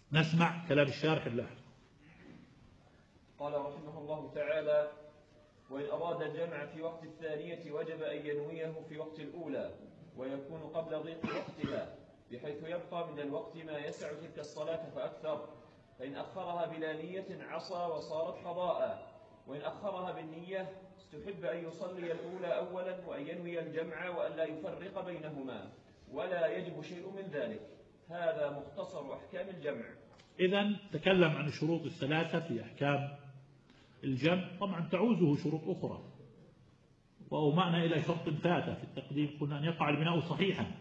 نسمع كلام الشارح اللاحق. قال رحمه الله تعالى: وإن أراد الجمع في وقت الثانية وجب أن ينويه في وقت الأولى، ويكون قبل ضيق وقتها، بحيث يبقى من الوقت ما يسع تلك الصلاة فأكثر. فإن أخرها بلا نية عصى وصارت قضاء، وإن أخرها بالنية استحب أن يصلي الأولى أولا وأن ينوي الجمع وأن لا يفرق بينهما، ولا يجب شيء من ذلك. هذا مختصر أحكام الجمع. إذن تكلم عن الشروط الثلاثة في أحكام الجمع. طبعا تعوزه شروط أخرى، وأومأنا إلى شرط فات في التقديم، قلنا أن يقع البناء صحيحا،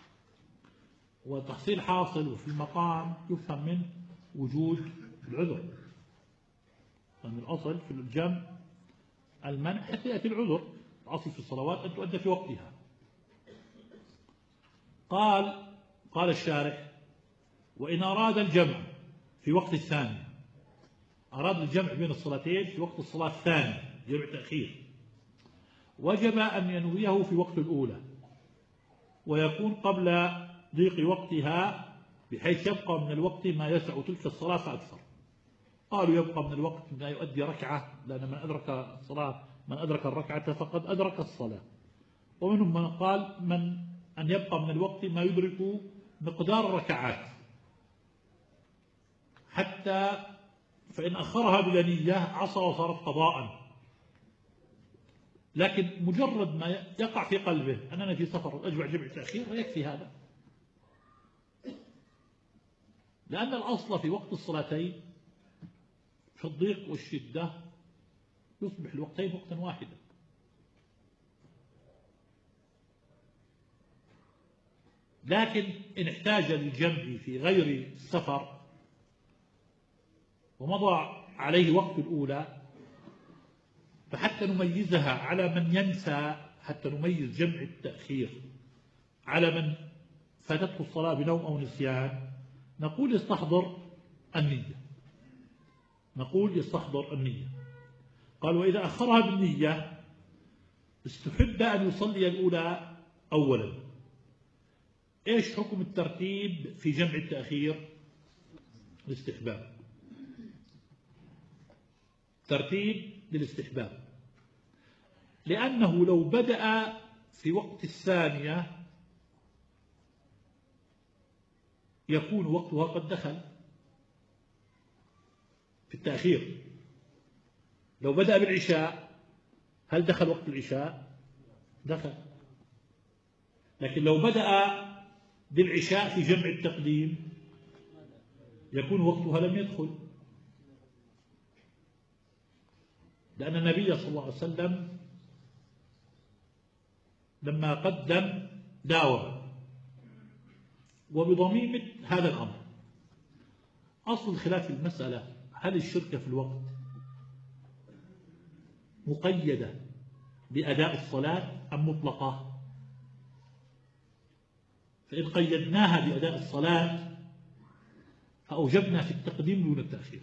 وتحصيل حاصل وفي المقام يفهم منه وجود العذر، لأن الأصل في الجمع المنع حتى يأتي العذر. الأصل في الصلوات أن تؤدى في وقتها. قال الشارح: وإن أراد الجمع في وقت الثانية، أراد الجمع بين الصلاتين في وقت الصلاة الثانية، جمع تأخير، وجب أن ينويه في وقت الأولى، ويكون قبل ضيق وقتها، بحيث يبقى من الوقت ما يسع تلك الصلاة فأكثر. قالوا يبقى من الوقت ما يؤدي ركعة، لأن من أدرك الركعة فقد أدرك الصلاة. ومنهم من قال أن يبقى من الوقت ما يدرك مقدار الركعات، حتى فإن أخرها بلا نية عصى وصارت قضاء. لكن مجرد ما يقع في قلبه أننا في سفر أجمع جمع تأخير ويكفي هذا، لأن الأصل في وقت الصلاتين في الضيق والشدة يصبح الوقتين وقتا واحدا. لكن إن احتاج للجمع في غير السفر ومضى عليه وقت الأولى، فحتى نميزها على من ينسى، حتى نميز جمع التأخير على من فاتته الصلاة بنوم أو نسيان، نقول يستحضر النية. قال: وإذا أخرها بالنية استحب أن يصلي الأولى أولا. إيش حكم الترتيب في جمع التأخير؟ الاستحباب، ترتيب للاستحباب، لأنه لو بدأ في وقت الثانية يكون وقتها قد دخل في التأخير. لو بدأ بالعشاء هل دخل وقت العشاء؟ دخل. لكن لو بدأ بالعشاء في جمع التقديم يكون وقتها لم يدخل، لأن النبي صلى الله عليه وسلم لما قدم داوم، وبضميمة هذا الأمر. أصل خلاف المسألة: هل الشركة في الوقت مقيدة بأداء الصلاة أم مطلقة؟ فإن قيدناها بأداء الصلاة فأوجبنا في التقديم دون التأخير،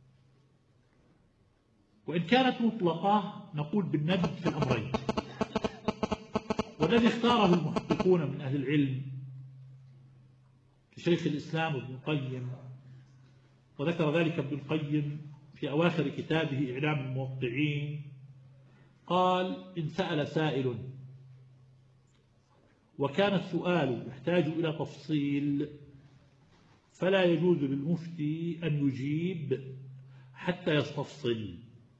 وإن كانت مطلقة نقول بالندب في الأمرين. والذي اختاره المحققون من أهل العلم كشيخ الإسلام ابن القيم، وذكر ذلك ابن القيم في أواخر كتابه إعلام الموقعين، قال: إن سأل سائل وكان السؤال يحتاج إلى تفصيل فلا يجوز للمفتي أن يجيب حتى يستفصل.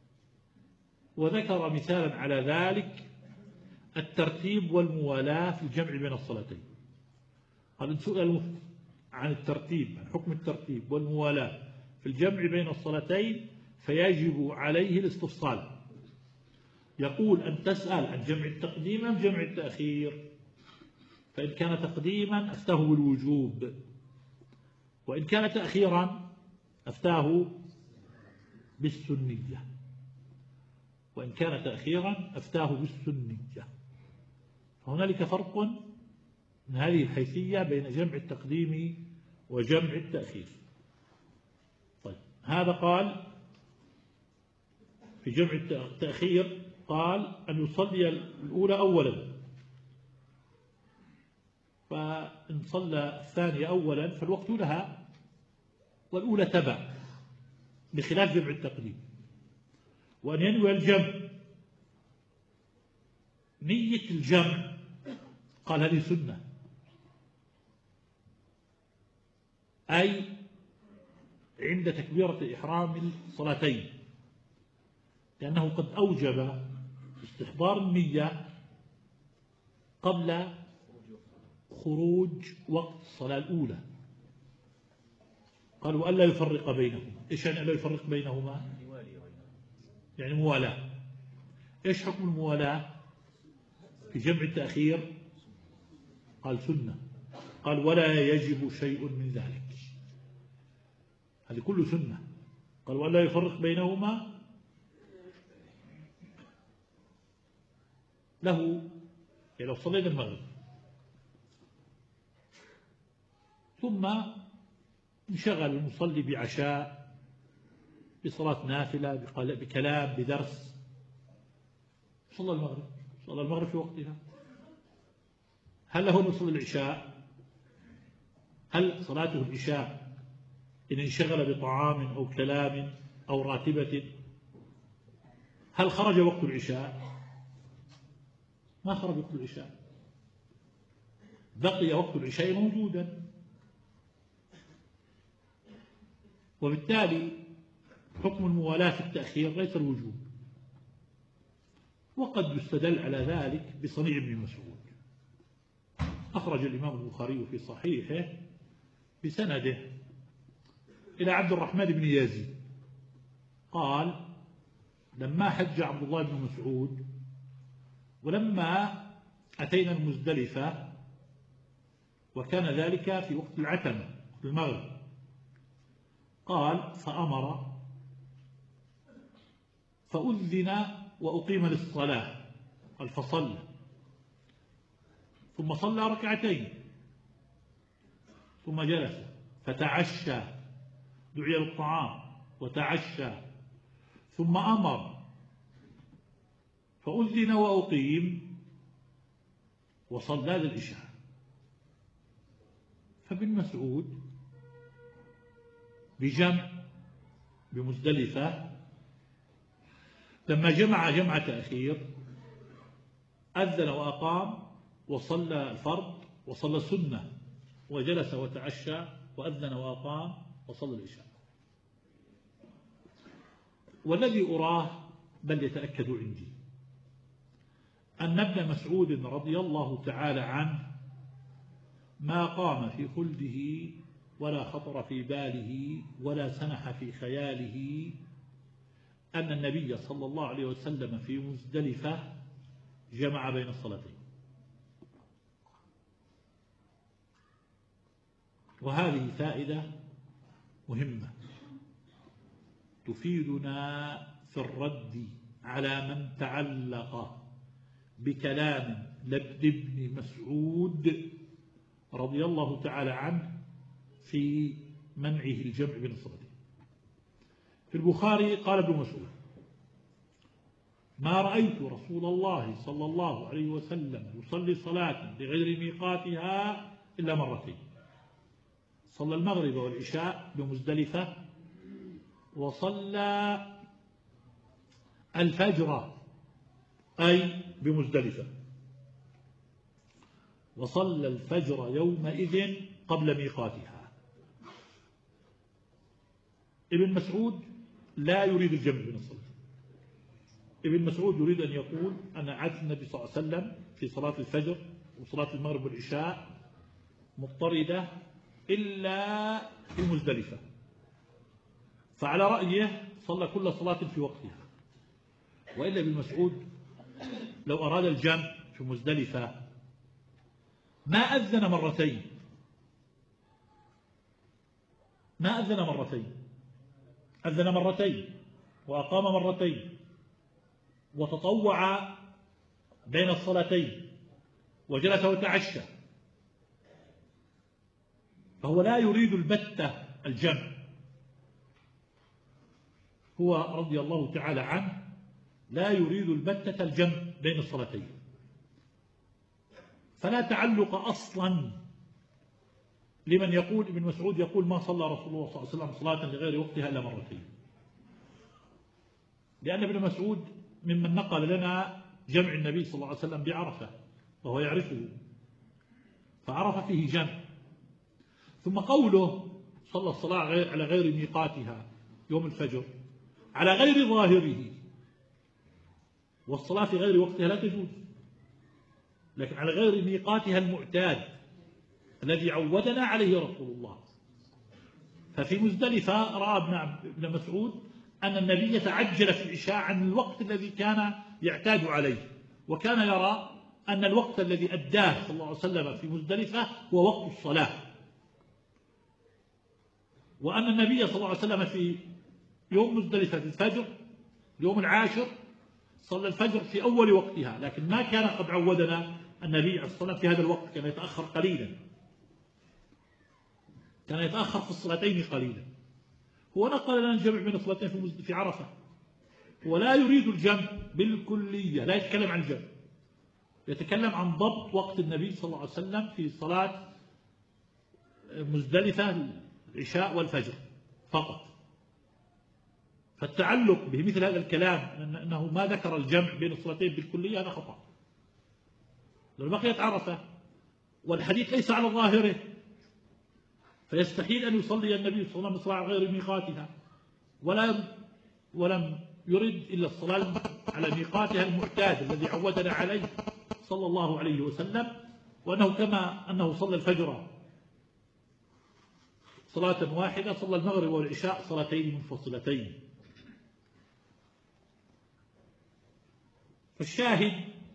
وذكر مثالا على ذلك الترتيب والموالاة في الجمع بين الصلاتين. قال: إن سئل المفتي عن الترتيب، عن حكم الترتيب والموالاة في الجمع بين الصلاتين فيجب عليه الاستفصال. يقول: أن تسأل عن جمع التقديم أم جمع التأخير؟ فإن كان تقديما أفتاه بالوجوب، وإن كان تأخيرا أفتاه بالسنية، فهنالك فرق من هذه الحيثية بين جمع التقديم وجمع التأخير. طيب، هذا قال في جمع التأخير، قال أن يصلي الأولى أولا، فإن صلى الثانية أولا فالوقت لها، والأولى تبع بخلاف جمع التقديم. وأن ينوي الجمع، نية الجمع قال هذه سنة، أي عند تكبيرة إحرام الصلاتين، لأنه قد أوجب استحضار النية قبل خروج وقت الصلاة الأولى. قالوا ألا يفرق بينهما. إيش يعني ألا يفرق بينهما؟ يعني موالاة. إيش حكم الموالاة في جمع التأخير؟ قال سنة. قال ولا يجب شيء من ذلك، هذه كله سنة. قال ولا يفرق بينهما، له يعني لو صلينا المغرب ثم انشغل المصلي بعشاء، بصلاة نافلة، بكلام، بدرس، صلى المغرب في وقتها، هل له أن يصلي العشاء؟ هل صلاته العشاء إن انشغل بطعام أو كلام أو راتبة؟ هل خرج وقت العشاء؟ ما خرج وقت العشاء، بقي وقت العشاء موجودا. وبالتالي حكم الموالاة في التأخير ليس الوجوب. وقد يستدل على ذلك بصنيع ابن مسعود. أخرج الإمام البخاري في صحيحه بسنده إلى عبد الرحمن بن يزيد قال لما حج عبد الله بن مسعود ولما أتينا المزدلفة، وكان ذلك في وقت العتمة في المغرب، قال فأمر فأذن وأقيم للصلاة، قال فصلى، ثم صلى ركعتين ثم جلس فتعشى، دعي للطعام وتعشى، ثم أمر فأذن وأقيم وصلى للعشاء. فابن مسعود بجمع بمزدلفة لما جمع تأخير أذن وأقام وصلى الفرض وصلى السنة وجلس وتعشى وأذن وأقام وصلى العشاء. والذي أراه بل يتأكد عندي أن ابن مسعود رضي الله تعالى عنه ما قام في خلده ولا خطر في باله ولا سنح في خياله أن النبي صلى الله عليه وسلم في مزدلفة جمع بين الصلاتين. وهذه فائدة مهمة تفيدنا في الرد على من تعلق بكلام ابن مسعود رضي الله تعالى عنه في منعه الجمع بين الصلاتين. في البخاري قال ابن مسعود ما رأيت رسول الله صلى الله عليه وسلم يصلي صلاة لغير ميقاتها إلا مرتين، صلى المغرب والعشاء بمزدلفة، وصلى الفجر أي بمزدلفة، وصلى الفجر يومئذ قبل ميقاتها. ابن مسعود لا يريد الجمع بين الصلاتين. ابن مسعود يريد أن يقول أنا عدت النبي صلى الله عليه وسلم في صلاة الفجر وصلاة المغرب والعشاء مضطردة إلا في مزدلفة، فعلى رأيه صلى كل صلاة في وقتها. وإلا ابن مسعود لو أراد الجمع في مزدلفة ما أذن مرتين، أذن مرتين وأقام مرتين وتطوع بين الصلاتين وجلس وتعشى، فهو لا يريد البتة الجمع. هو رضي الله تعالى عنه لا يريد البتة الجمع بين الصلاتين، فلا تعلق أصلا لمن يقول ابن مسعود يقول ما صلى رسول الله صلى الله عليه وسلم صلاة لغير وقتها إلا مرتين، لأن ابن مسعود ممن نقل لنا جمع النبي صلى الله عليه وسلم بعرفة وهو يعرفه، فعرف فيه جمع. ثم قوله صلى الصلاة على غير ميقاتها يوم الفجر على غير ظاهره، والصلاة في غير وقتها لا تجوز، لكن على غير ميقاتها المعتاد الذي عودنا عليه رسول الله. ففي مزدلفة رأى ابن مسعود أن النبي يتعجل في العشاء عن الوقت الذي كان يعتاد عليه، وكان يرى أن الوقت الذي أداه صلى الله عليه وسلم في مزدلفة هو وقت الصلاة، وأن النبي صلى الله عليه وسلم في يوم مزدلفة في الفجر يوم العاشر صلى الفجر في أول وقتها، لكن ما كان قد عودنا النبي عليه الصلاة والسلام في هذا الوقت، كان يتأخر قليلا، كان يتأخر في الصلاتين قليلا. هو نقل لنا الجمع بين الصلاتين في عرفة، ولا يريد الجمع بالكلية، لا يتكلم عن الجمع، يتكلم عن ضبط وقت النبي صلى الله عليه وسلم في صلاة مزدلفة العشاء والفجر فقط. فالتعلق بمثل هذا الكلام أنه ما ذكر الجمع بين الصلاتين بالكلية هذا خطأ، لو بقيت عرفة والحديث ليس على ظاهره فيستحيل أن يصلي النبي صلى الله عليه وسلم صلاة غير ميقاتها، ولم يرد إلا الصلاة على ميقاتها المعتاد الذي عودنا عليه صلى الله عليه وسلم، وأنه كما أنه صلى الفجر صلاة واحدة صلى المغرب والعشاء صلاتين منفصلتين. فالشاهد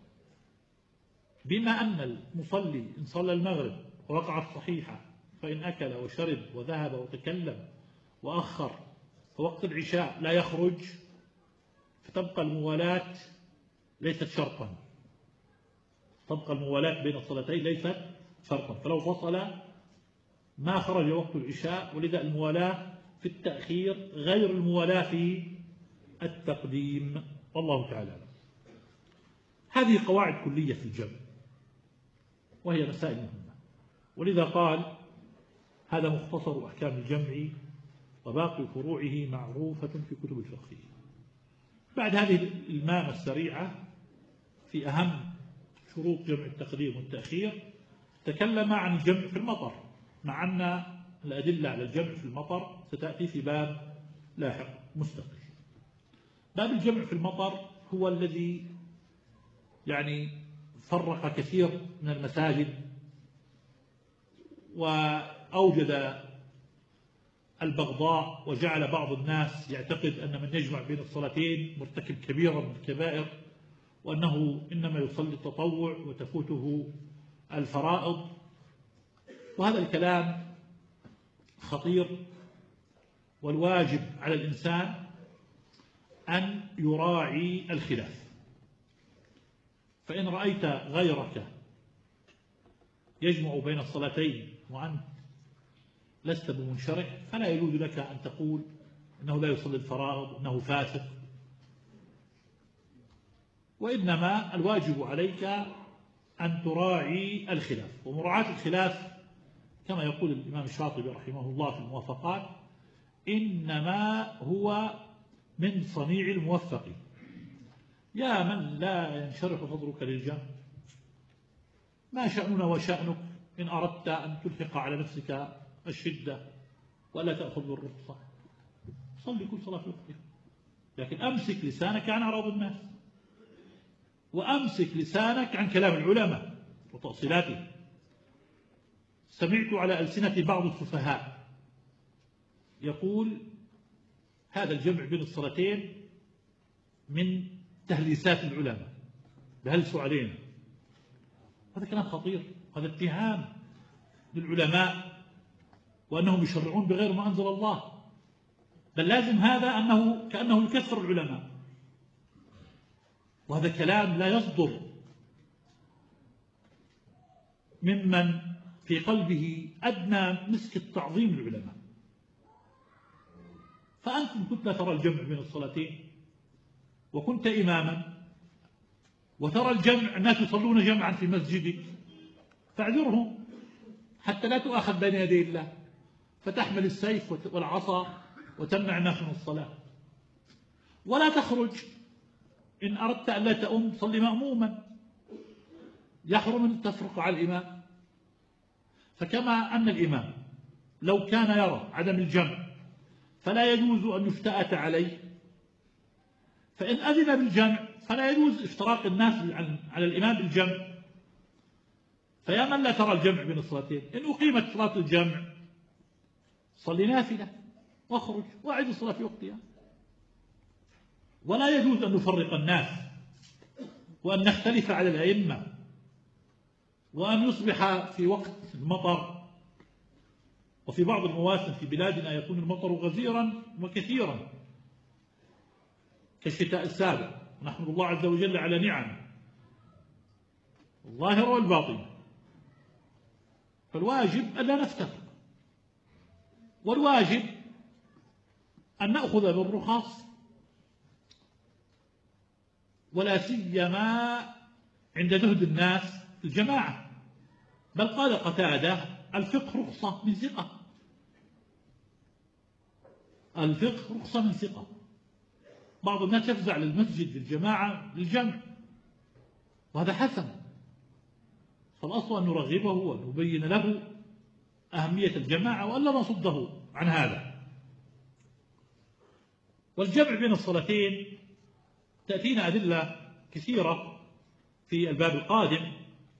بما أن المصلي إن صلى المغرب ووقعت صحيحة فإن أكل وشرب وذهب وتكلم وأخر فوقت العشاء لا يخرج، فتبقى الموالاة ليست شرطا، تبقى الموالاة بين الصلاتين ليست شرطا، فلو فصل ما خرج وقت العشاء، ولذا الموالاة في التأخير غير الموالاة في التقديم، والله تعالى. هذه قواعد كلية في الجمع وهي مسائل مهمة، ولذا قال هذا مختصر أحكام الجمع وباقي فروعه معروفة في كتب الفقه. بعد هذه المامة السريعة في أهم شروط جمع التقديم والتأخير تكلم عن الجمع في المطر، مع أن الأدلة على الجمع في المطر ستأتي في باب لاحق مستقل. باب الجمع في المطر هو الذي فرق كثير من المساجد وأوجد البغضاء، وجعل بعض الناس يعتقد أن من يجمع بين الصلاتين مرتكب كبيرة من الكبائر، وأنه إنما يصلي التطوع وتفوته الفرائض، وهذا الكلام خطير، والواجب على الإنسان أن يراعي الخلاف. فإن رأيت غيرك يجمع بين الصلاتين وأنت لست بمنشرح فلا يجوز لك أن تقول إنه لا يصلي الفرائض إنه فاسق، وإنما الواجب عليك أن تراعي الخلاف. ومراعاة الخلاف كما يقول الإمام الشاطبي رحمه الله في الموافقات إنما هو من صنيع الموفق. يا من لا ينشرح صدرك للجمع، ما شأننا وشأنك إن أردت أن تلحق على نفسك الشدة ولا تأخذ بالرخصة، صلي كل صلاة في وقتها، لكن أمسك لسانك عن أعراض الناس، وأمسك لسانك عن كلام العلماء وتأصيلاتهم. سمعت على ألسنة بعض السفهاء يقول هذا الجمع بين الصلاتين من تهليسات العلماء، بهلسوا علينا. هذا كلام خطير، هذا اتهام للعلماء وأنهم يشرعون بغير ما أنزل الله، بل لازم هذا كأنه يكثر العلماء، وهذا كلام لا يصدر ممن في قلبه أدنى مسك التعظيم للعلماء. فأنت كنت ترى الجمع بين الصلاتين وكنت إماما وترى الجمع الناس يصلون جمعا في مسجدك، فاعذرهم حتى لا تؤاخذ بين يدي الله، فتحمل السيف والعصا وتمنع الناس من الصلاة. ولا تخرج إن أردت أن لا تؤم صلي مأموما، يحرم أن تفرق على الإمام. فكما أن الإمام لو كان يرى عدم الجمع فلا يجوز أن يفتأت عليه، فإن أذن بالجمع فلا يجوز افتراق الناس على الإمام بالجمع. فيا من لا ترى الجمع بين الصلاتين، إن أقيمت صلاة الجمع صلي نافلة واخرج واعد الصلاة في وقتها. ولا يجوز أن نفرق الناس وأن نختلف على الأئمة وأن يصبح في وقت المطر، وفي بعض المواسم في بلادنا يكون المطر غزيرا وكثيرا كالشتاء السابق، نحمد الله عز وجل على نعم الظاهرة والباطنة. فالواجب أن لا نفترق، والواجب أن نأخذ بالرخص، ولا سيما عند جهد الناس في الجماعة. بل قال قتادة: الفقه رخصة من ثقة. الفقه رخصة من ثقة. بعض الناس يفزع للمسجد للجماعة للجمع، وهذا حسن. فالأصل أن نرغبه ونبين له أهمية الجماعة وألا نصده عن هذا. والجمع بين الصلاتين تأتينا أدلة كثيرة في الباب القادم،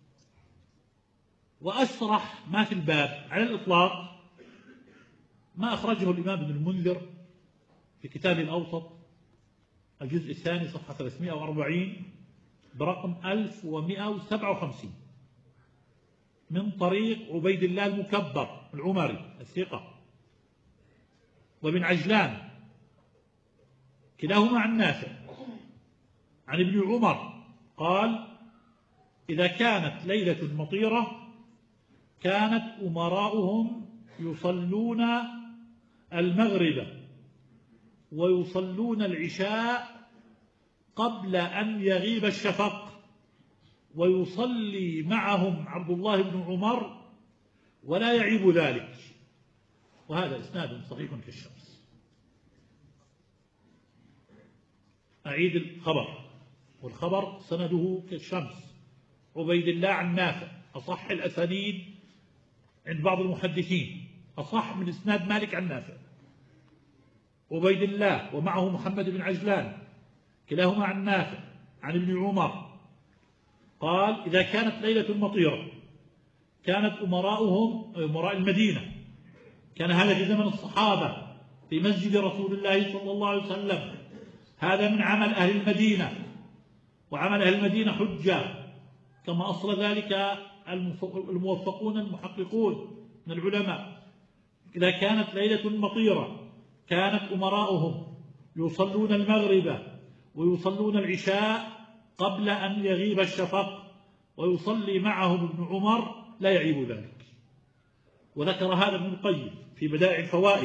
وأشرح ما في الباب على الإطلاق ما أخرجه الإمام ابن المنذر في كتابه الأوسط الجزء الثاني صفحة 340 برقم 1157 من طريق عبيد الله المكبر العمري الثقة وابن عجلان كلاهما عن نافع عن ابن عمر قال: إذا كانت ليلة مطيرة كانت أمراؤهم يصلون المغرب ويصلون العشاء قبل أن يغيب الشفق، ويصلي معهم عبد الله بن عمر ولا يعيب ذلك. وهذا إسناد صحيح كالشمس. أعيد الخبر، والخبر سنده كالشمس، عبيد الله عن نافع، أصح الأسانيد عند بعض المحدثين، أصح من إسناد مالك عن نافع. عبيد الله ومعه محمد بن عجلان كلاهما عن نافع عن ابن عمر قال: إذا كانت ليلة مطيرة كانت أمراؤهم أمراء المدينة، كان هذا في زمن الصحابة في مسجد رسول الله صلى الله عليه وسلم، هذا من عمل أهل المدينة، وعمل أهل المدينة حجة كما أصل ذلك الموفقون المحققون من العلماء. إذا كانت ليلة مطيرة كانت أمراؤهم يصلون المغرب ويصلون العشاء قبل أن يغيب الشفق، ويصلي معهم ابن عمر لا يعيب ذلك. وذكر هذا ابن القيم في بدائع الفوائد،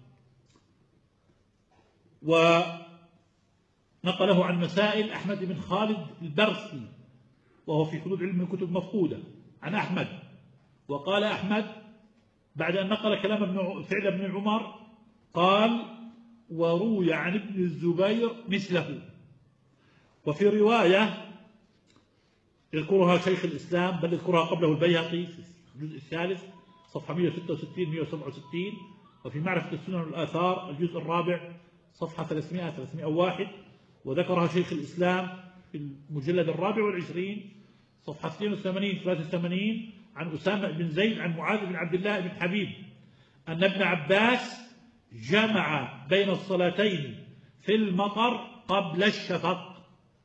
ونقله عن مسائل أحمد بن خالد البرسي وهو في حدود علم الكتب مفقودة عن أحمد. وقال أحمد بعد أن نقل كلام فعل ابن عمر قال: وروي عن ابن الزبير مثله. وفي رواية يذكرها شيخ الإسلام، بل يذكرها قبله البيهقي في الجزء الثالث صفحة 166 167، وفي معرفة السنن والآثار الجزء الرابع صفحة 300-301، وذكرها شيخ الإسلام في المجلد الرابع والعشرين صفحة 82-83 عن أسامة بن زيد عن معاذ بن عبد الله بن حبيب أن ابن عباس جمع بين الصلاتين في المطر قبل الشفق.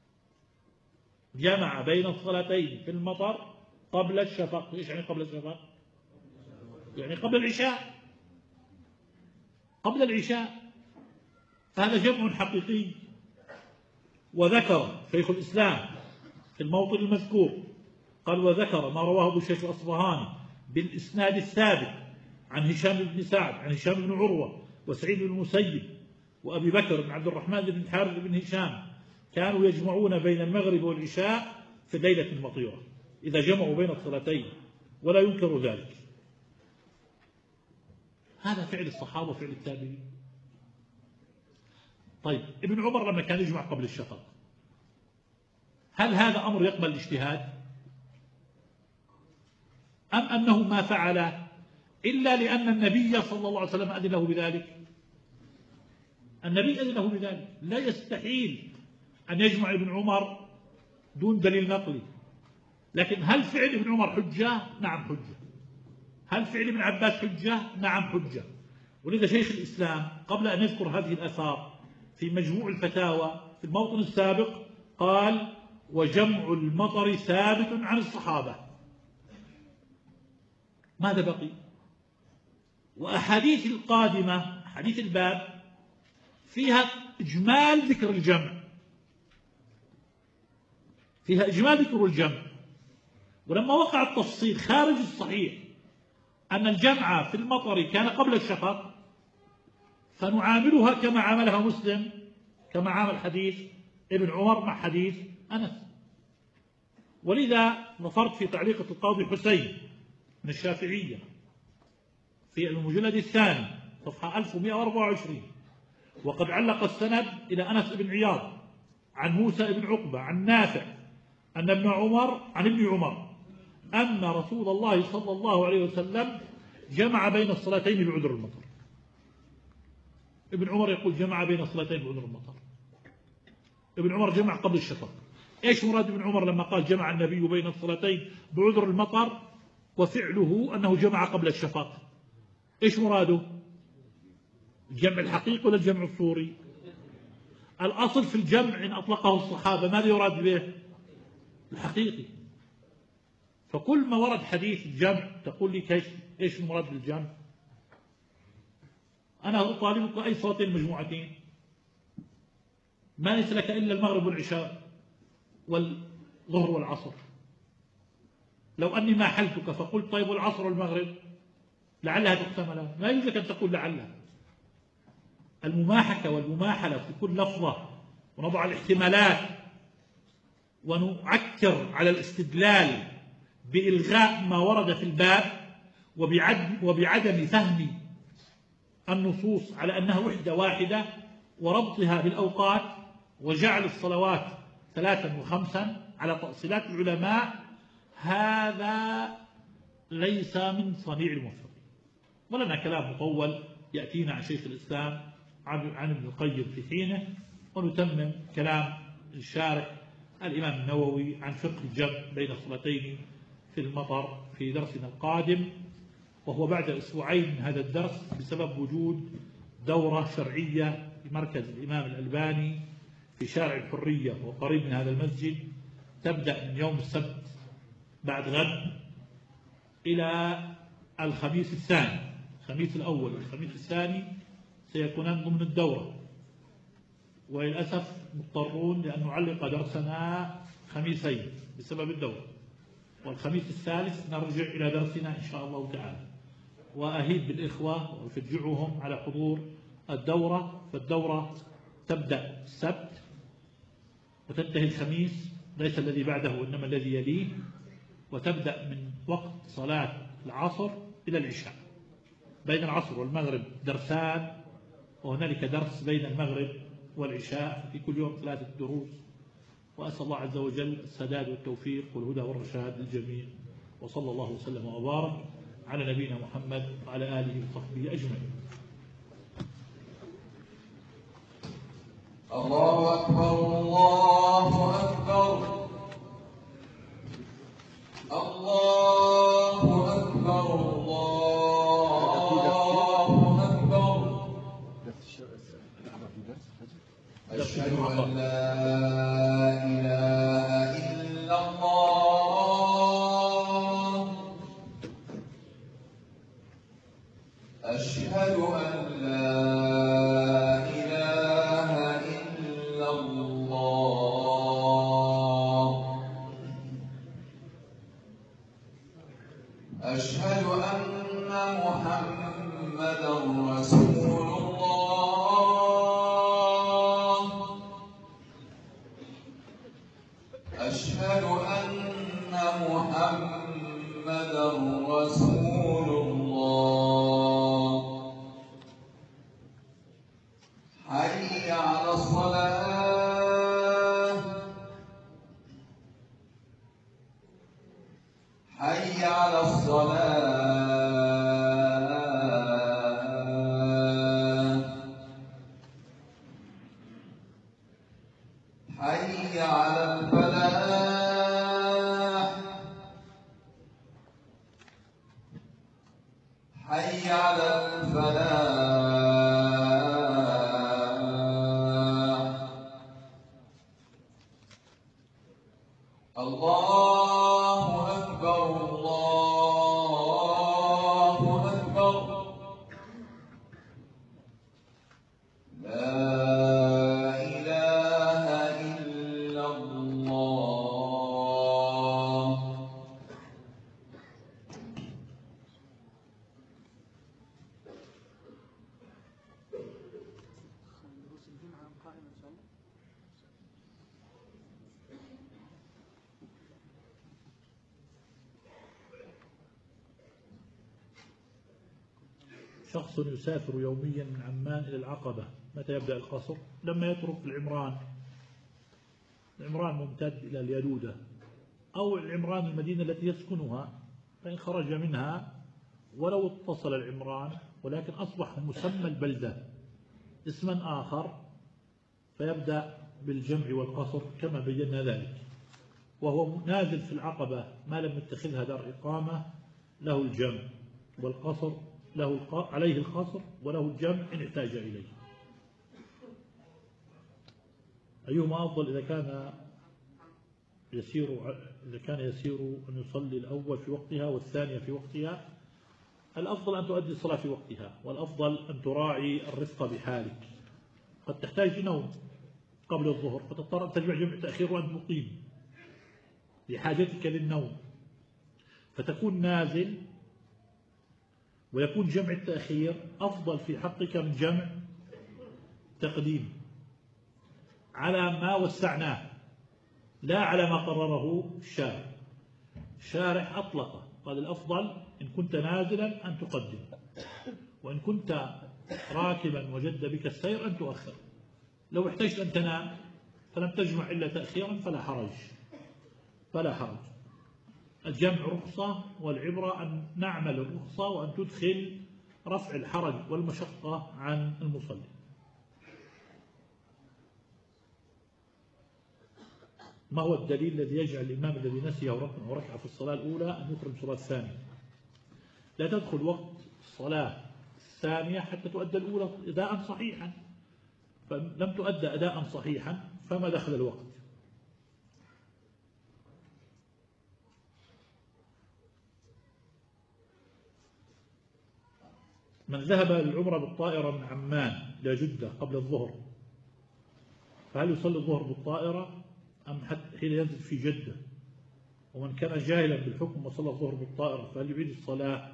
جمع بين الصلاتين في المطر قبل الشفق. إيش يعني قبل الشفق؟ يعني قبل العشاء، قبل العشاء. هذا جمع حقيقي. وذكر شيخ الإسلام في الموطن المذكور قال: وذكر ما رواه ابو الشيخ الأصبهاني بالإسناد الثابت عن هشام بن سعد عن هشام بن عروة وسعيد بن المسيب وأبي بكر بن عبد الرحمن بن الحارث بن هشام كانوا يجمعون بين المغرب والعشاء في الليلة المطيرة إذا جمعوا بين الصلاتين، ولا ينكر ذلك. هذا فعل الصحابة وفعل التابعين. طيب ابن عمر لما كان يجمع قبل الشفق، هل هذا أمر يقبل الاجتهاد؟ أم أنه ما فعل إلا لأن النبي صلى الله عليه وسلم أذن له بذلك؟ النبي أذن له بذلك، لا يستحيل أن يجمع ابن عمر دون دليل نقلي. لكن هل فعل ابن عمر حجة؟ نعم حجة. هل فعل ابن عباس حجة؟ نعم حجة. ولذا شيخ الإسلام قبل أن يذكر هذه الآثار في مجموع الفتاوى في الموطن السابق قال: وجمع المطر ثابت عن الصحابة. ماذا بقي؟ وأحاديث القادمة، حديث الباب، فيها إجمال ذكر الجمع، فيها إجمال ذكر الجمع. ولما وقع التفصيل خارج الصحيح أن الجمع في المطر كان قبل الشفق، فنعاملها كما عاملها مسلم، كما عامل حديث ابن عمر مع حديث أنس. ولذا نظرت في تعليقة القاضي حسين من الشافعية في المجلد الثاني صفحة 1124، وقد علق السند إلى أنس بن عياض عن موسى بن عقبة عن نافع أن ابن عمر عن ابن عمر أن رسول الله صلى الله عليه وسلم جمع بين الصلاتين بعذر المطر. ابن عمر يقول جمع بين الصلاتين بعذر المطر. ابن عمر جمع قبل الشفق. ايش مراد ابن عمر لما قال جمع النبي بين الصلاتين بعذر المطر وفعله أنه جمع قبل الشفق؟ ايش مراده؟ الجمع الحقيقي ولا الجمع الصوري؟ الأصل في الجمع إن أطلقه الصحابة ماذا يراد به؟ الحقيقي. فكل ما ورد حديث الجمع تقول لي ايش المراد بالجمع؟ أنا أطالبك أي صلاتين مجموعتين، ما ليس لك إلا المغرب والعشاء والظهر والعصر. لو أني ما حلتك فقلت طيب والعصر والمغرب لعلها تحتمل، ما يجوز لك أن تقول لعلها. المماحكة والمماحلة في كل لفظة، ونضع الاحتمالات ونعكر على الاستدلال بإلغاء ما ورد في الباب وبعدم فهم النصوص على أنها وحدة واحدة وربطها بالأوقات وجعل الصلوات 3 و5 على تأصيلات العلماء، هذا ليس من صنيع الموفقين. ولنا كلام مطول يأتينا عن شيخ الإسلام عن ابن القيم في حينه، ونتمم كلام الشارح الإمام النووي عن فقه الجمع بين الصلاتين في المطر في درسنا القادم، وهو بعد أسبوعين من هذا الدرس بسبب وجود دورة شرعية في مركز الإمام الألباني في شارع الحرية وقريب من هذا المسجد، تبدأ من يوم السبت بعد غد إلى الخميس الثاني. الخميس الأول والخميس الثاني سيكونان ضمن الدورة، وللأسف مضطرون لأن نعلق درسنا خميسين بسبب الدورة، والخميس الثالث نرجع إلى درسنا إن شاء الله تعالى. وأهيب بالإخوة وأشجعهم على حضور الدورة، فالدورة تبدأ السبت وتنتهي الخميس، ليس الذي بعده وإنما الذي يليه، وتبدأ من وقت صلاة العصر إلى العشاء. بين العصر والمغرب درسان، وهنالك درس بين المغرب والعشاء، في كل يوم 3 دروس. وأسأل الله عز وجل السداد والتوفيق والهدى والرشاد للجميع، وصلى الله وسلم وبارك على نبينا محمد وعلى آله وصحبه أجمعين. الله أكبر الله أكبر الله أكبر الله أكبر. أشهد أن لا إله إلا الله. أشهد أن لا إله إلا الله. أشهد أن محمدا رسول الله. حي على الصلاة حي على الصلاة حي على الفلاح حي على الفلاح الله أكبر الله أكبر لا إله إلا الله دروس الجمعة قائمة إن شاء الله. شخص يسافر يوميا من عمان إلى العقبة، متى يبدأ القصر؟ لما يترك العمران. العمران ممتد إلى اليلودة أو العمران المدينة التي يسكنها، فإن خرج منها ولو اتصل العمران ولكن أصبح مسمى البلدة اسما آخر، فيبدأ بالجمع والقصر كما بينا ذلك. وهو نازل في العقبة ما لم يتخذها دار إقامة له الجمع والقصر، عليه القصر وله الجمع إن احتاج إليه. أيهما أفضل إذا كان يسير أن يصلي الأول في وقتها والثانية في وقتها؟ الأفضل أن تؤدي الصلاة في وقتها، والأفضل أن تراعي الرفق بحالك. قد تحتاج نوم قبل الظهر فتضطر أن تجمع جمع تأخير وأنت مقيم لحاجتك للنوم، فتكون نازل، ويكون جمع التأخير أفضل في حقك من جمع تقديم على ما وسعناه، لا على ما قرره الشارع. الشارع أطلق، قال الأفضل إن كنت نازلا أن تقدم، وإن كنت راكبا وجد بك السير أن تؤخر. لو احتجت أن تنام فلم تجمع إلا تأخيرا فلا حرج. الجمع رخصة، والعبرة أن نعمل الرخصة وأن تدخل رفع الحرج والمشقة عن المصلي. ما هو الدليل الذي يجعل الإمام الذي نسيه ركعة وركعة في الصلاة الأولى أن يخرج صلاة الثانية؟ لا تدخل وقت الصلاة الثانية حتى تؤدى الأولى أداء صحيحا، فلم تؤدى أداء صحيحا فما دخل الوقت. من ذهب للعمرة بالطائرة من عمان إلى جدة قبل الظهر، فهل يصلي الظهر بالطائرة أم حتى حين ينزل في جدة؟ ومن كان جاهلا بالحكم وصلى الظهر بالطائرة فهل يعيد الصلاة؟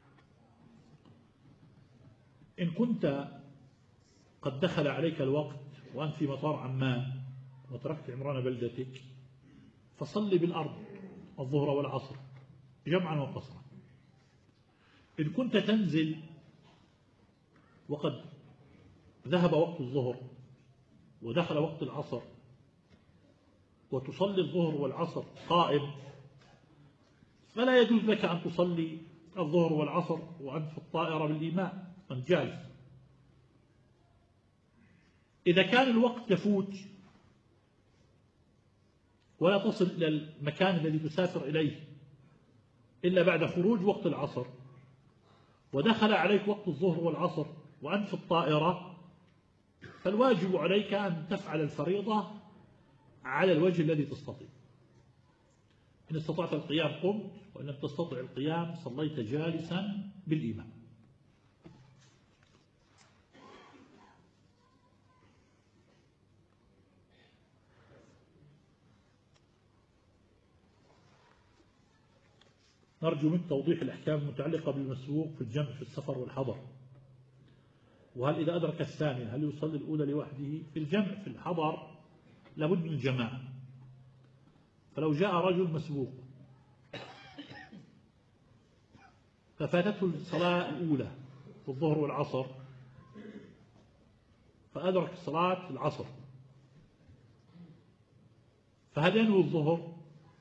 إن كنت قد دخل عليك الوقت وأنت في مطار عمان وتركت عمران بلدتك فصلي بالأرض الظهر والعصر جمعا وقصرا. إن كنت تنزل وقد ذهب وقت الظهر ودخل وقت العصر وتصلي الظهر والعصر قائم، فلا يجوز لك أن تصلي الظهر والعصر وأنت في الطائرة بالإمام، أنت جالس. إذا كان الوقت يفوت ولا تصل إلى المكان الذي تسافر إليه إلا بعد خروج وقت العصر، ودخل عليك وقت الظهر والعصر وأنت في الطائرة، فالواجب عليك أن تفعل الفريضة على الوجه الذي تستطيع. إن استطعت القيام قمت، وإن لم تستطع القيام صليت جالسا بالإمام. نرجو منك توضيح الأحكام المتعلقة بالمسبوق في الجمع في السفر والحضر. وهل إذا أدرك الثانية هل يصلي الأولى لوحده؟ في الجمع في الحضر لابد من الجماعة، فلو جاء رجل مسبوق ففاتته الصلاة الأولى في الظهر والعصر، فأدرك صلاة العصر، فهل ينوي الظهر؟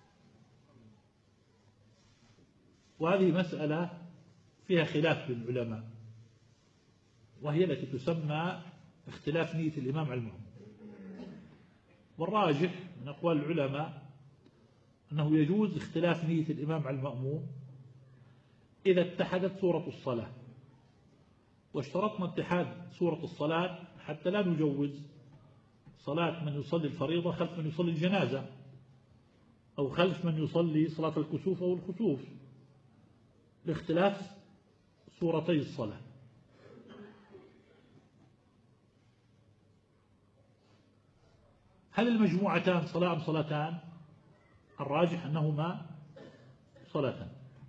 وهذه مسألة فيها خلاف بين العلماء، وهي التي تسمى اختلاف نية الإمام على المأموم. والراجح من أقوال العلماء أنه يجوز اختلاف نية الإمام على المأموم إذا اتحدت صورة الصلاة. واشترطنا اتحاد صورة الصلاة حتى لا نجوز صلاة من يصلي الفريضة خلف من يصلي الجنازة، أو خلف من يصلي صلاة الكسوف أو الخسوف، لاختلاف صورتي الصلاة. هل المجموعتان صلاة أم صلاتان؟ الراجح أنهما صلاتان.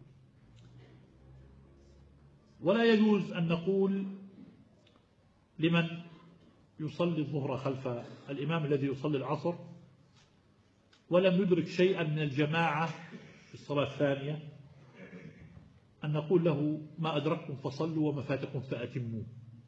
ولا يجوز أن نقول لمن يصلي الظهر خلف الإمام الذي يصلي العصر ولم يدرك شيئا من الجماعة في الصلاة الثانية أن نقول له ما أدركتم فصلوا وما فاتكم فأتموا.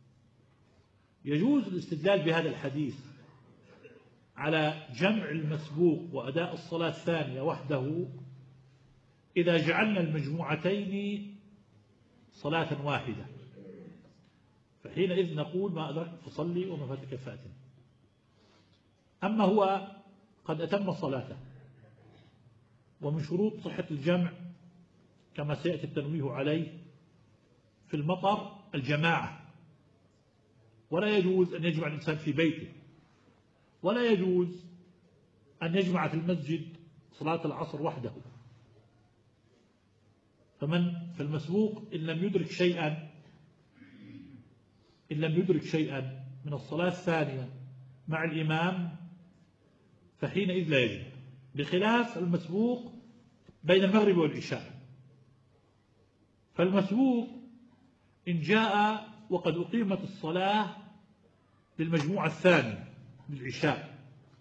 يجوز الاستدلال بهذا الحديث على جمع المسبوق وأداء الصلاة الثانية وحده إذا جعلنا المجموعتين صلاة واحدة، فحينئذ نقول ما أدركت فصلي وما فاتك فاتم. أما هو قد أتم صلاته، ومن شروط صحة الجمع كما سيأتي التنويه عليه في المطر الجماعة، ولا يجوز أن يجمع الإنسان في بيته، ولا يجوز أن يجمع في المسجد صلاة العصر وحده. فمن في المسبوق إن لم يدرك شيئا من الصلاة الثانية مع الإمام فحينئذ لا يجب، بخلاف المسبوق بين المغرب والعشاء. فالمسبوق إن جاء وقد أقيمت الصلاة للمجموعة الثانية للعشاء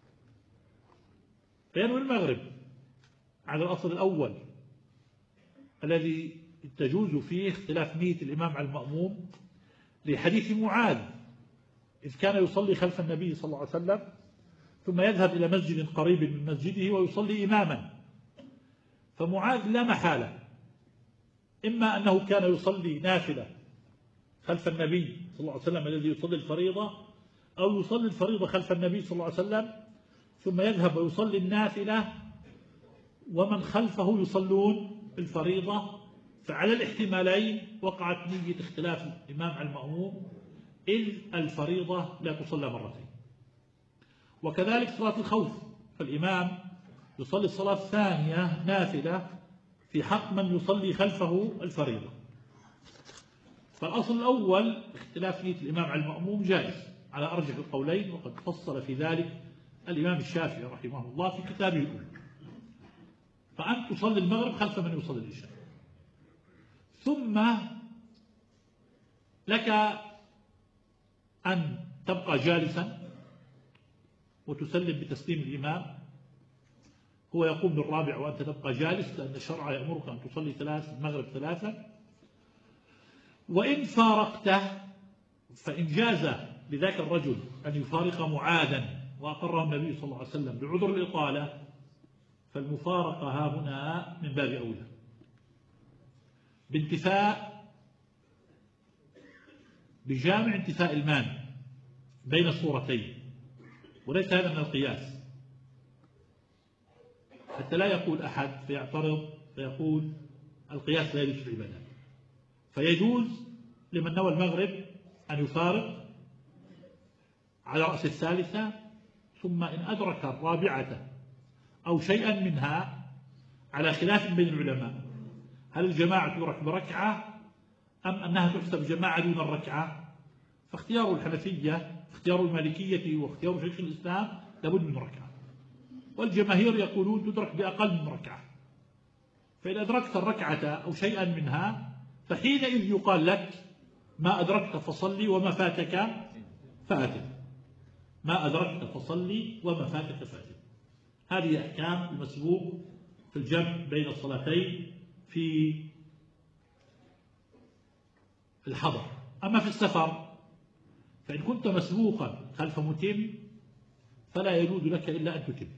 فينوي المغرب على الأصل الأول الذي تجوز فيه اختلاف نية الإمام على المأموم، لحديث معاذ إذ كان يصلي خلف النبي صلى الله عليه وسلم ثم يذهب إلى مسجد قريب من مسجده ويصلي إماما. فمعاذ لا محالة إما أنه كان يصلي نافلة خلف النبي صلى الله عليه وسلم الذي يصلي الفريضة، أو يصلي الفريضة خلف النبي صلى الله عليه وسلم ثم يذهب ويصلي النافلة ومن خلفه يصلون الفريضة. فعلى الاحتمالين وقعت نية اختلاف الإمام على المأموم، إذ الفريضة لا تصلى مرتين. وكذلك صلاة الخوف، فالإمام يصلي الصلاة الثانية نافلة في حق من يصلي خلفه الفريضة. فالأصل الأول اختلاف نية الإمام على المأموم جائز على أرجح القولين، وقد فصل في ذلك الإمام الشافعي رحمه الله في كتابه الأول. فأنت تصلي المغرب خلف من يصلي العشاء، ثم لك أن تبقى جالسا وتسلم بتسليم الإمام، هو يقوم بالرابع وأنت تبقى جالس، لأن الشرع يأمرك أن تصلي المغرب ثلاثا. وإن فارقته فإن جاز لذاك الرجل أن يفارق معاذا وأقره النبي صلى الله عليه وسلم بعذر الإطالة، فالمفارقة ها هنا من باب أولى بجامع انتفاء المانع بين الصورتين، وليس هذا من القياس، حتى لا يقول أحد فيعترض فيقول القياس لا يجوز في العبادات. فيجوز لمن نوى المغرب أن يفارق على رأس الثالثة، ثم إن أدرك الرابعة أو شيئا منها على خلاف بين العلماء هل الجماعة تدرك بركعة أم أنها تحسب جماعة دون الركعة، فاختيار الحنفية اختيار المالكية واختيار شيخ الإسلام لابد من ركعة، والجماهير يقولون تدرك بأقل من ركعة. فإن أدركت الركعة أو شيئا منها فحينئذ يقال لك ما أدركت فصلي وما فاتك فاتم، ما أدركت فصلي وما فاتك فاتم. هذه أحكام المسبوق في الجمع بين الصلاتين في الحضر. أما في السفر فإن كنت مسبوقا خلف متم فلا يجوز لك إلا أن تتم.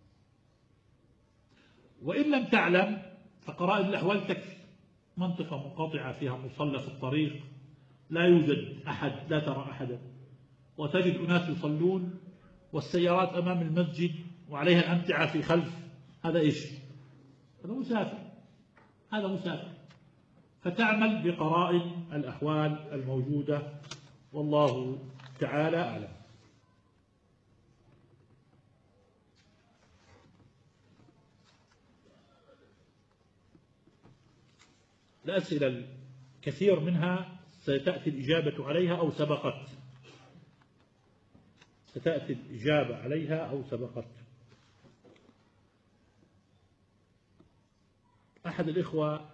وإن لم تعلم فقرائن الأحوال تكفي. منطقة منقطعة فيها مصلى في الطريق، لا يوجد أحد، لا ترى أحدا، وتجد أناس يصلون والسيارات أمام المسجد وعليها الأمتعة في خلف، هذا إيش؟ هذا مسافر، هذا مسافر. فتعمل بقرائن الأحوال الموجودة، والله تعالى أعلم. الأسئلة الكثير منها ستأتي الإجابة عليها أو سبقت، ستأتي الإجابة عليها أو سبقت. أحد الإخوة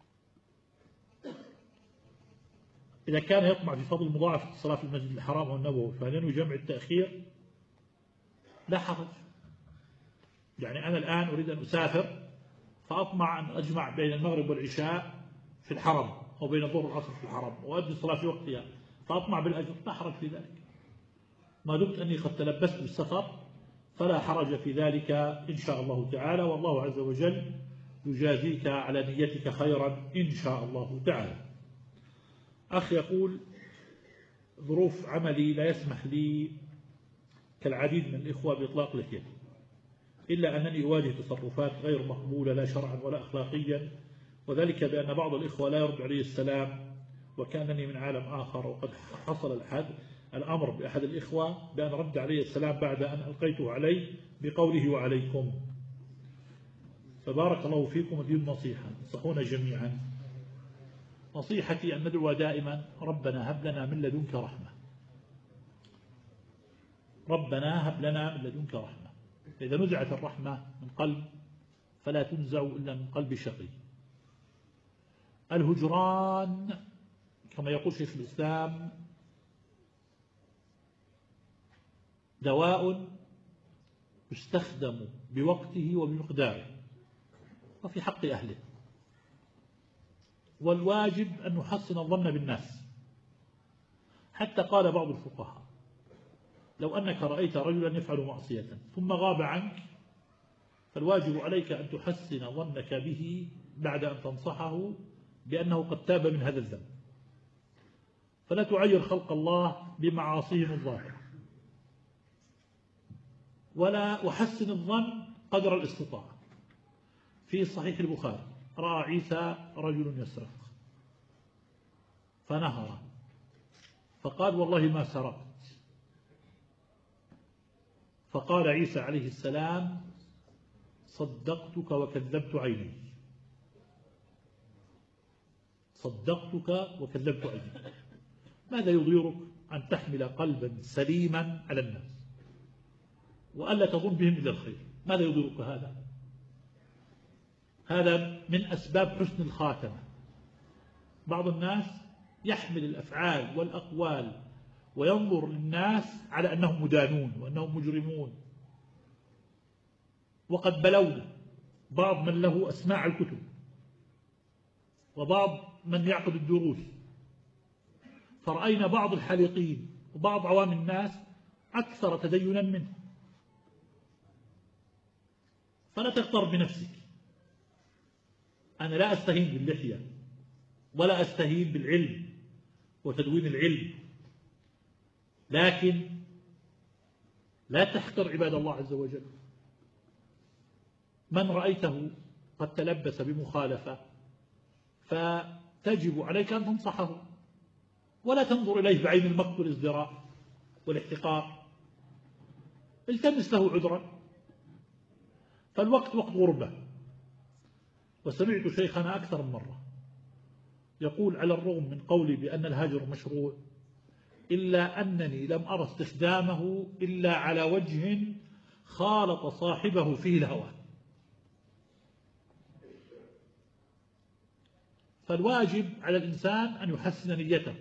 إذا كان يطمع في فضل مضاعفة الصلاة في المسجد الحرام والنبوي فهل ينوي جمع التأخير؟ لا حرج. يعني أنا الآن أريد أن أسافر فأطمع أن أجمع بين المغرب والعشاء في الحرم أو بين الظهر والعصر في الحرم وأؤدي الصلاة في وقتها فأطمع بالأجر، لا حرج في ذلك. ما دمت أني قد تلبست بالسفر فلا حرج في ذلك إن شاء الله تعالى، والله عز وجل يجازيك على نيتك خيرا إن شاء الله تعالى. أخ يقول: ظروف عملي لا يسمح لي كالعديد من الإخوة بإطلاق لحيتي، إلا أنني أواجه تصرفات غير مقبولة لا شرعا ولا أخلاقيا، وذلك بأن بعض الإخوة لا يرد علي السلام وكأنني من عالم آخر. وقد حصل الأمر بأحد الإخوة بأن رد علي السلام بعد أن ألقيته عليه بقوله وعليكم. فبارك الله فيكم ودي النصيحة، انصحونا جميعا. نصيحتي أن ندعو دائما: ربنا هب لنا من لدنك رحمة، ربنا هب لنا من لدنك رحمة. فإذا نزعت الرحمة من قلب فلا تنزع إلا من قلب شقي. الهجران كما يقول شيخ الإسلام دواء يستخدم بوقته وبمقداره وفي حق أهله، والواجب أن نحسن الظن بالناس. حتى قال بعض الفقهاء: لو أنك رأيت رجلا يفعل معصية ثم غاب عنك فالواجب عليك أن تحسن ظنك به بعد أن تنصحه بأنه قد تاب من هذا الذنب، فلا تعير خلق الله بمعاصيهم الظاهرة، وحسن الظن قدر الاستطاعة. في صحيح البخاري: رأى عيسى رجل يسرق فنهره فقال: والله ما سرقت. فقال عيسى عليه السلام: صدقتك وكذبت عيني، صدقتك وكذبت عيني. ماذا يضيرك أن تحمل قلبا سليما على الناس وألا تظن بهم إلا الخير؟ ماذا يضيرك هذا؟ هذا من أسباب حسن الخاتمة. بعض الناس يحمل الأفعال والأقوال وينظر للناس على أنهم مدانون وأنهم مجرمون. وقد بلونا بعض من له أسماع الكتب وبعض من يعقد الدروس، فرأينا بعض الحالقين وبعض عوام الناس أكثر تدينا منه. فلا تغتر بنفسك. أنا لا أستهين باللحية ولا أستهين بالعلم وتدوين العلم، لكن لا تحقر عباد الله عز وجل. من رأيته قد تلبس بمخالفة فتجب عليك أن تنصحه ولا تنظر إليه بعين المقت والازدراء والاحتقار. التمس له عذرا، فالوقت وقت غربة. وسمعت شيخنا أكثر من مرة يقول: على الرغم من قولي بأن الهجر مشروع إلا أنني لم أرى استخدامه إلا على وجه خالط صاحبه فيه الهوى. فالواجب على الإنسان أن يحسن نيته،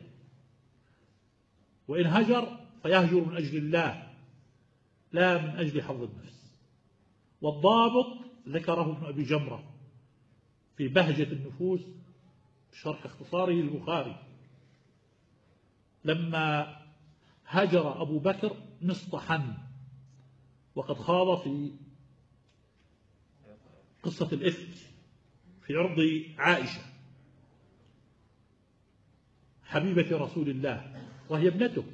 وإن هجر فيهجر من أجل الله لا من أجل حظ النفس. والضابط ذكره ابن أبي جمرة في بهجة النفوس شرح اختصاره البخاري، لما هجر أبو بكر مصطحا وقد خاض في قصة الإفك في عرض عائشة حبيبة رسول الله وهي ابنته.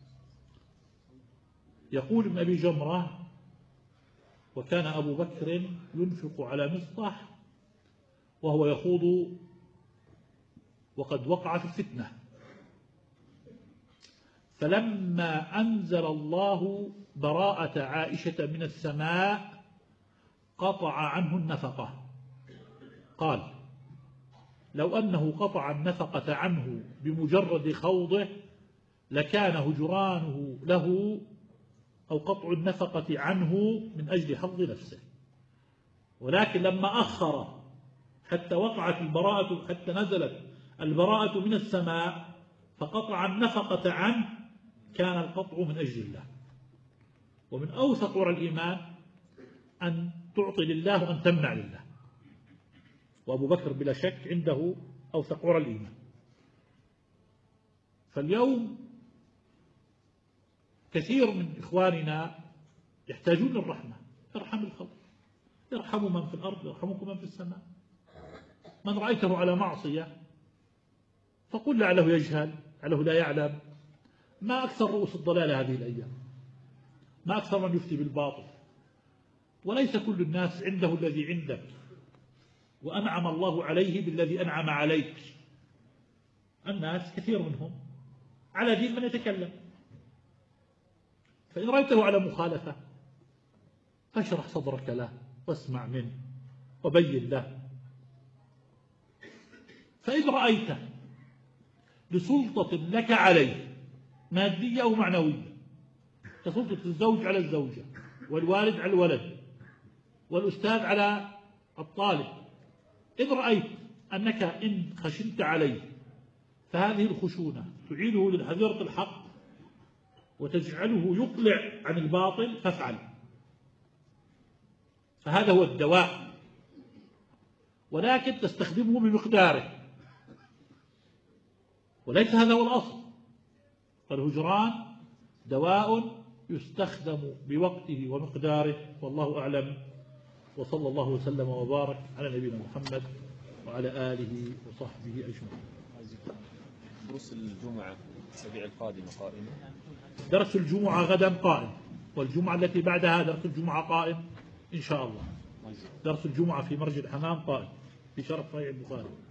يقول ابن أبي جمرة: وكان أبو بكر ينفق على مصطح وهو يخوض وقد وقع في الفتنة، فلما أنزل الله براءة عائشة من السماء قطع عنه النفقة. قال: لو أنه قطع النفقة عنه بمجرد خوضه لكان هجرانه له أو قطع النفقة عنه من أجل حظ نفسه، ولكن لما أخر حتى وقعت البراءة، حتى نزلت البراءة من السماء فقطع النفقة عنه، كان القطع من أجل الله. ومن أوثق عرى الإيمان أن تعطي لله وأن تمنع لله، وأبو بكر بلا شك عنده أوثق عرى الإيمان. فاليوم كثير من إخواننا يحتاجون الرحمة. ارحم الخلق، ارحموا من في الأرض يرحمكم من في السماء. من رأيته على معصية فقل لعله يجهل، لعله لا يعلم. ما أكثر رؤوس الضلال هذه الأيام، ما أكثر من يفتي بالباطل. وليس كل الناس عنده الذي عندك، وأنعم الله عليه بالذي أنعم عليك. الناس كثير منهم على دين من يتكلم، فإن رأيته على مخالفة فاشرح صدرك له واسمع منه وبين له. فإن رأيت لسلطة لك عليه مادية أو معنوية، كسلطة الزوج على الزوجة والوالد على الولد والأستاذ على الطالب، إن رأيت أنك إن خشنت عليه فهذه الخشونة تعيده للحذرة الحق وتجعله يقلع عن الباطل فافعل، فهذا هو الدواء، ولكن تستخدمه بمقداره، وليس هذا هو الأصل. فالهجران دواء يستخدم بوقته ومقداره، والله أعلم. وصلى الله وسلم وبارك على نبينا محمد وعلى آله وصحبه أجمعين. دروس الجمعة الأسابيع القادمة قائمة؟ درس الجمعة غدا قائم، والجمعة التي بعدها درس الجمعة قائم إن شاء الله. درس الجمعة في مرج الحمام قائم في شرح صحيح البخاري.